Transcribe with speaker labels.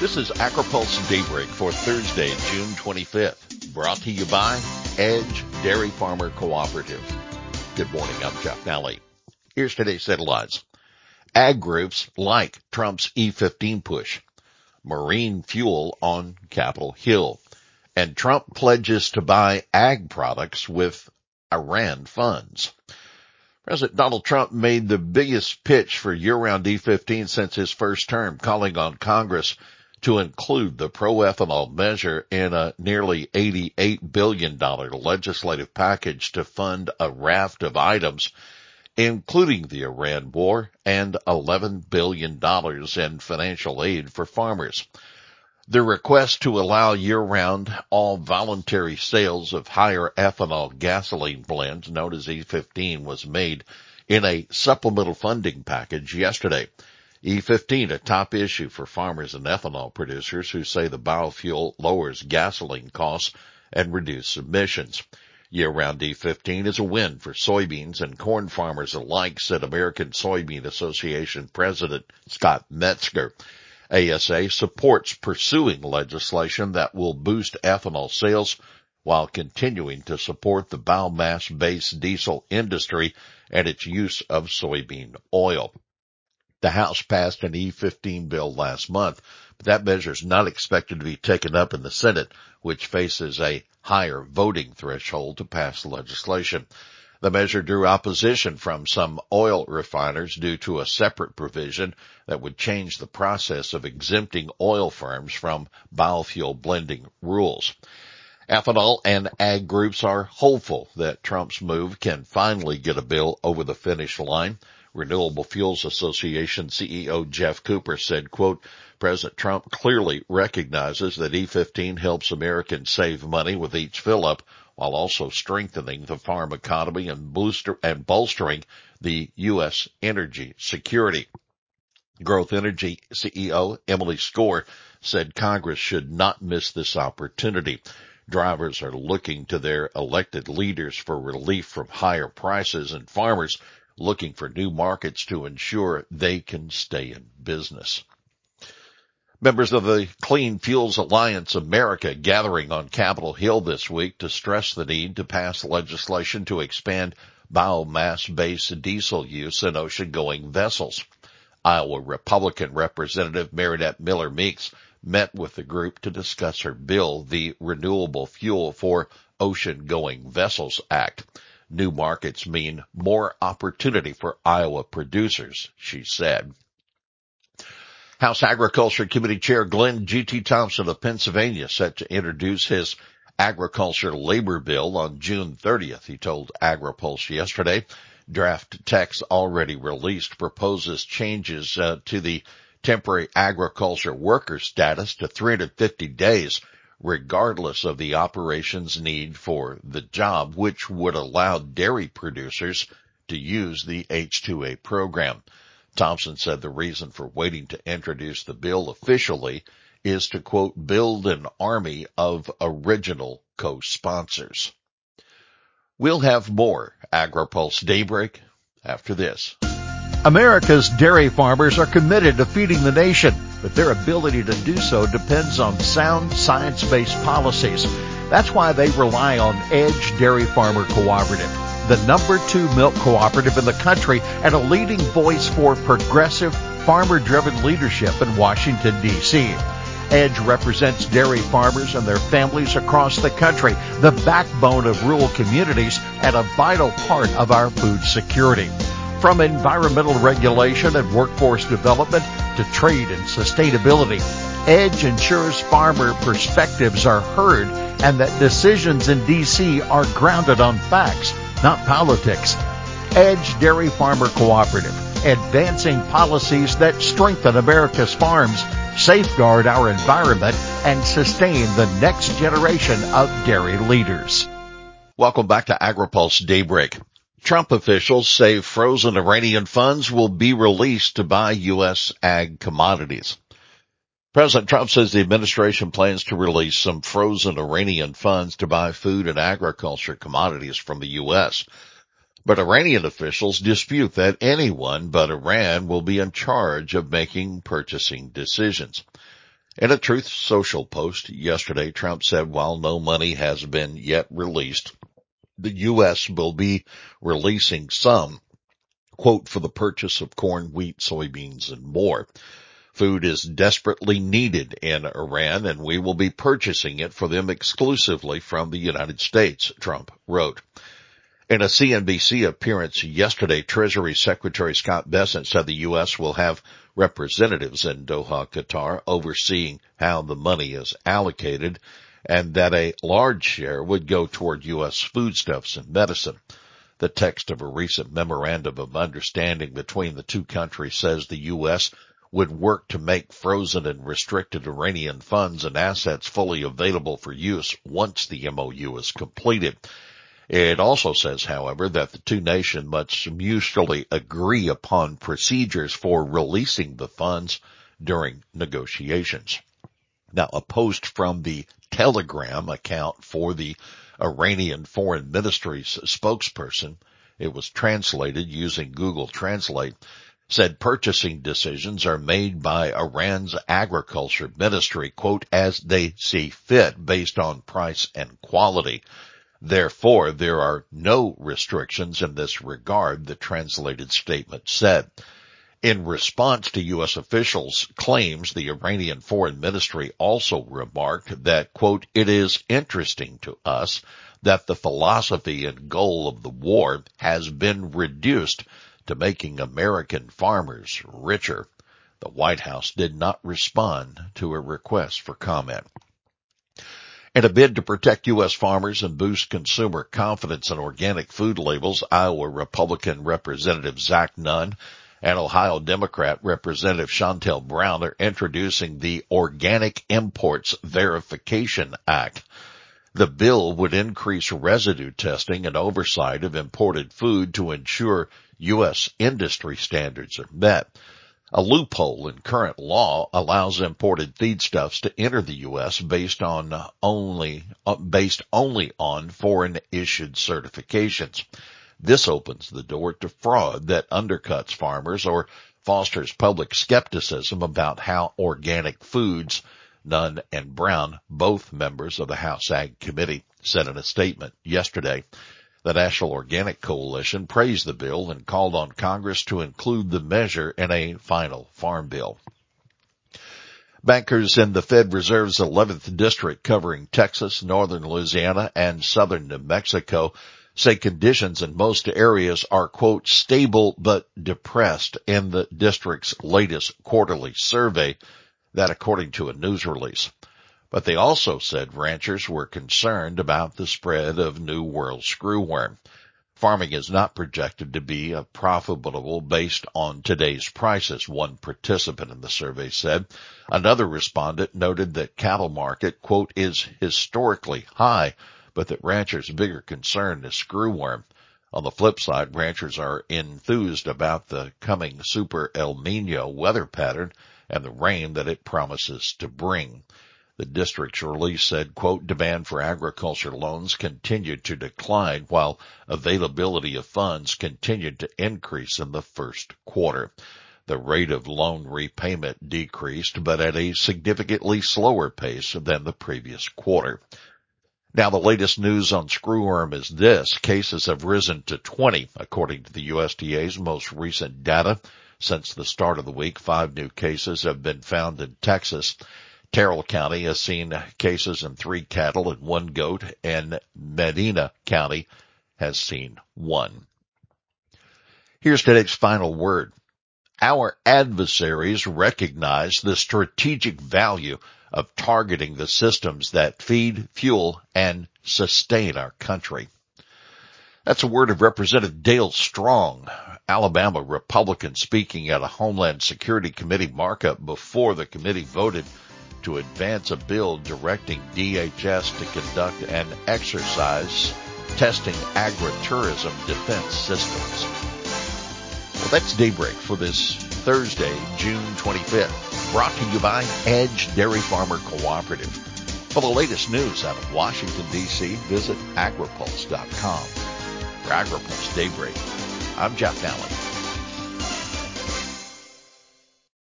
Speaker 1: This is AgriPulse Daybreak for Thursday, June 25th, brought to you by Edge Dairy Farmer Cooperative. Good morning, I'm Jeff Nally. Here's today's headlines. Ag groups like Trump's E15 push, marine fuel on Capitol Hill, and Trump pledges to buy ag products with Iran funds. President Donald Trump made the biggest pitch for year-round E15 since his first term, calling on Congress to include the pro-ethanol measure in a nearly $88 billion legislative package to fund a raft of items, including the Iran war and $11 billion in financial aid for farmers. The request to allow year-round all voluntary sales of higher ethanol gasoline blends, known as E15, was made in a supplemental funding package yesterday. E15, a top issue for farmers and ethanol producers who say the biofuel lowers gasoline costs and reduces emissions. Year-round E15 is a win for soybeans and corn farmers alike, said American Soybean Association President Scott Metzger. ASA supports pursuing legislation that will boost ethanol sales while continuing to support the biomass-based diesel industry and its use of soybean oil. The House passed an E15 bill last month, but that measure is not expected to be taken up in the Senate, which faces a higher voting threshold to pass legislation. The measure drew opposition from some oil refiners due to a separate provision that would change the process of exempting oil firms from biofuel blending rules. Ethanol and ag groups are hopeful that Trump's move can finally get a bill over the finish line. Renewable Fuels Association CEO Jeff Cooper said, quote, President Trump clearly recognizes that E15 helps Americans save money with each fill-up while also strengthening the farm economy and bolstering the U.S. energy security. Growth Energy CEO Emily Skor said Congress should not miss this opportunity. Drivers are looking to their elected leaders for relief from higher prices, and farmers looking for new markets to ensure they can stay in business. Members of the Clean Fuels Alliance America gathering on Capitol Hill this week to stress the need to pass legislation to expand biomass-based diesel use in ocean-going vessels. Iowa Republican Representative Marinette Miller Meeks met with the group to discuss her bill, the Renewable Fuel for Ocean-Going Vessels Act. New markets mean more opportunity for Iowa producers, she said. House Agriculture Committee Chair Glenn G.T. Thompson of Pennsylvania set to introduce his agriculture labor bill on June 30th, he told AgriPulse yesterday. Draft text already released proposes changes to the temporary agriculture worker status to 350 days, regardless of the operation's need for the job, which would allow dairy producers to use the H-2A program. Thompson said the reason for waiting to introduce the bill officially is to, quote, build an army of original co-sponsors. We'll have more AgriPulse Daybreak after this.
Speaker 2: America's dairy farmers are committed to feeding the nation, but their ability to do so depends on sound science-based policies. That's why they rely on Edge Dairy Farmer Cooperative, the #2 milk cooperative in the country and a leading voice for progressive, farmer-driven leadership in Washington, D.C. Edge represents dairy farmers and their families across the country, the backbone of rural communities and a vital part of our food security. From environmental regulation and workforce development to trade and sustainability, Edge ensures farmer perspectives are heard and that decisions in D.C. are grounded on facts, not politics. Edge Dairy Farmer Cooperative, advancing policies that strengthen America's farms, safeguard our environment, and sustain the next generation of dairy leaders.
Speaker 1: Welcome back to AgriPulse Daybreak. Trump officials say frozen Iranian funds will be released to buy U.S. ag commodities. President Trump says the administration plans to release some frozen Iranian funds to buy food and agriculture commodities from the U.S. But Iranian officials dispute that anyone but Iran will be in charge of making purchasing decisions. In a Truth Social post yesterday, Trump said while no money has been yet released, the U.S. will be releasing some, quote, for the purchase of corn, wheat, soybeans, and more. Food is desperately needed in Iran, and we will be purchasing it for them exclusively from the United States, Trump wrote. In a CNBC appearance yesterday, Treasury Secretary Scott Bessent said the U.S. will have representatives in Doha, Qatar, overseeing how the money is allocated, and that a large share would go toward U.S. foodstuffs and medicine. The text of a recent memorandum of understanding between the two countries says the U.S. would work to make frozen and restricted Iranian funds and assets fully available for use once the MOU is completed. It also says, however, that the two nations must mutually agree upon procedures for releasing the funds during negotiations. Now, a post from the Telegram account for the Iranian Foreign Ministry's spokesperson, it was translated using Google Translate, said purchasing decisions are made by Iran's agriculture ministry, quote, as they see fit based on price and quality. Therefore, there are no restrictions in this regard, the translated statement said. In response to U.S. officials' claims, the Iranian Foreign Ministry also remarked that, quote, it is interesting to us that the philosophy and goal of the war has been reduced to making American farmers richer. The White House did not respond to a request for comment. In a bid to protect U.S. farmers and boost consumer confidence in organic food labels, Iowa Republican Representative Zach Nunn and Ohio Democrat Representative Shontel Brown are introducing the Organic Imports Verification Act. The bill would increase residue testing and oversight of imported food to ensure U.S. industry standards are met. A loophole in current law allows imported feedstuffs to enter the U.S. based only on foreign issued certifications. This opens the door to fraud that undercuts farmers or fosters public skepticism about how organic foods. Nunn and Brown, both members of the House Ag Committee, said in a statement yesterday. The National Organic Coalition praised the bill and called on Congress to include the measure in a final farm bill. Bankers in the Fed Reserve's 11th District covering Texas, northern Louisiana, and southern New Mexico say conditions in most areas are, quote, stable but depressed in the district's latest quarterly survey, that according to a news release. But they also said ranchers were concerned about the spread of New World screwworm. Farming is not projected to be profitable based on today's prices, one participant in the survey said. Another respondent noted that cattle market, quote, is historically high, but that ranchers' bigger concern is screwworm. On the flip side, ranchers are enthused about the coming Super El Nino weather pattern and the rain that it promises to bring. The district's release said, quote, demand for agriculture loans continued to decline while availability of funds continued to increase in the first quarter. The rate of loan repayment decreased, but at a significantly slower pace than the previous quarter. Now, the latest news on screwworm is this. Cases have risen to 20, according to the USDA's most recent data. Since the start of the week, 5 new cases have been found in Texas. Terrell County has seen cases in 3 cattle and 1 goat, and Medina County has seen 1. Here's today's final word. Our adversaries recognize the strategic value of targeting the systems that feed, fuel, and sustain our country. That's a word of Representative Dale Strong, Alabama Republican, speaking at a Homeland Security Committee markup before the committee voted to advance a bill directing DHS to conduct an exercise testing agritourism defense systems. Well, that's Daybreak for this Thursday, June 25th, brought to you by Edge Dairy Farmer Cooperative. For the latest news out of Washington, D.C., visit agripulse.com. For AgriPulse Daybreak, I'm Jeff Allen.